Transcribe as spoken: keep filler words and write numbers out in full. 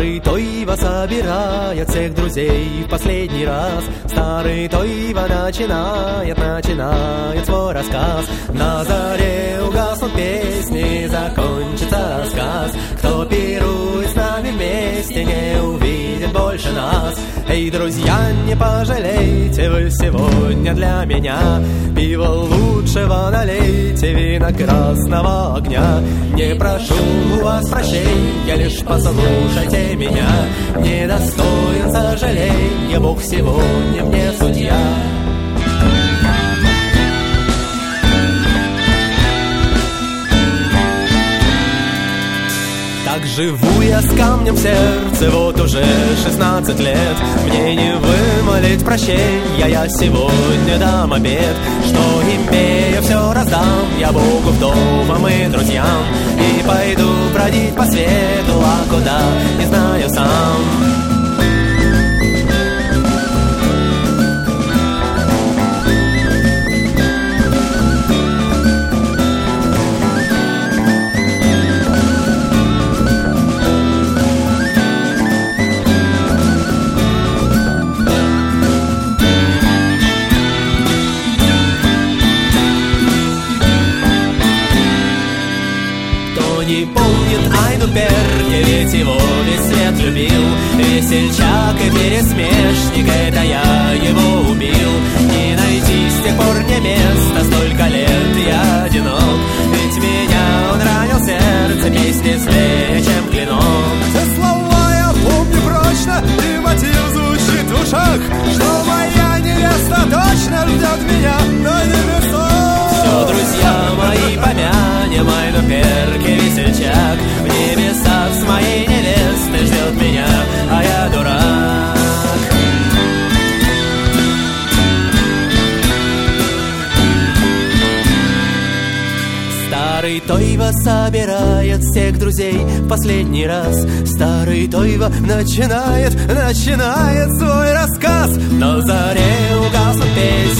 Старый Тойва собирает всех друзей в последний раз. Старый Тойва начинает, начинает свой рассказ. На заре угаснут песни, закончится сказ. Кто пирует с нами вместе, не увидит больше нас. Эй, друзья, не пожалейте вы сегодня для меня. Пиво лучшего налейте, вина красного огня. Не прошу у вас прощения, лишь послушайте меня. Недостоин сожаления, Бог сегодня мне судья. Так живу я с камнем в сердце вот уже шестнадцать лет. Мне не вымолить прощения, я сегодня дам обед. Что имею, все раздам я Богу, вдовам и друзьям. И пойду бродить по свету, а куда, не знаю сам. Не помнит Айну Берке, ведь его весь свет любил. Весельчак и пересмешник, это я его убил. Не найти с тех пор мне места, столько лет я одинок. Ведь меня он ранил сердце, песни злее, чем клинок. Все слова я помню прочно, и мотив звучит в ушах, что моя невеста точно ждет меня на небесах. Все, друзья мои, помянем Айну Берке, весельчак. В небесах с моей невестой ждет меня, а я дурак. Старый Тойва собирает всех друзей в последний раз. Старый Тойва начинает, начинает свой рассказ. На заре угаснут песни,